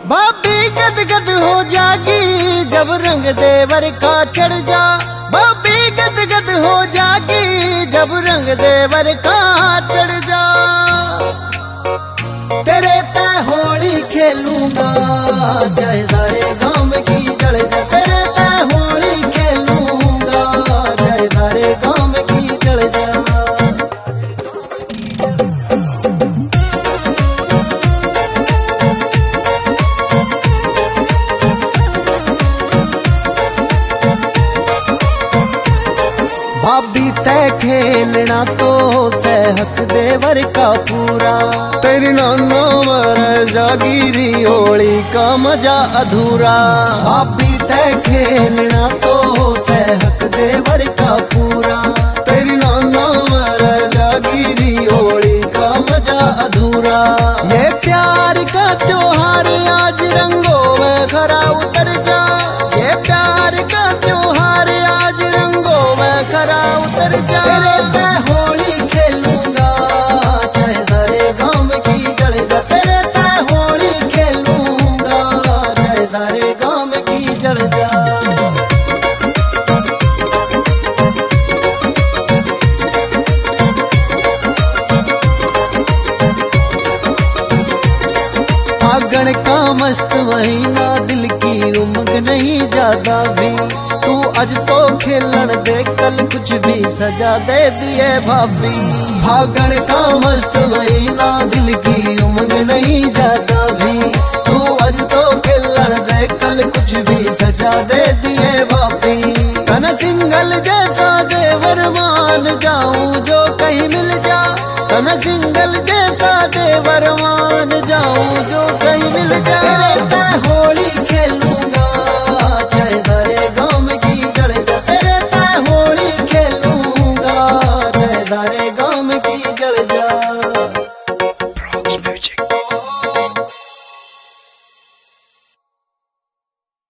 भाभी गद गद हो जागी जब रंग देवर का चढ़ जा। भाभी गद गद हो जागी जब रंग देवर का चढ़ जा। तेरे ते होली खेलूंगा चाहे सारे गांव की जड़ जा। तेरे ते होली खेलूंगा चाहे सारे गांव की जड़ जा। भाभी तय खेलना तो हक देवर का पूरा। तेरी नाना मर जागीरी होली का मजा अधूरा। भाभी तय खेलना तो हक देवर का पूरा। तेरी नाना मर जागीरी होली का मजा अधूरा। ये प्यार का त्योहार आज रंगों में खरा उतर जा। ये प्यार का त्योहार आज रंगों में खरा उतर जा। तेरे पे होली खेलूंगा चाहे सारे गांव की जड़ जा। तेरे पे होली खेलूंगा चाहे सारे गांव की जड़ जा। फागण का मस्त महीना दिल की उमंग नहीं ज्यादा भी। तू आज तो खेलन दे कल कुछ भी सजा दे दिए भाभी। फागण का मस्त महीना दिल की उमंग नहीं ज्यादा भी। तू आज तो खेलन दे कल कुछ भी सजा दे दिए भाभी। कन सिंगल जैसा देवर मान जाऊं जो कहीं मिल जा। कन सिंगल जैसा देवर मान जाऊं जो कहीं मिल जा। तेरे पे होली खेलूंगा चाहे सारे गांव की जड़ जा। तेरे पे होली खेलूंगा चाहे सारे गांव की जड़ जा।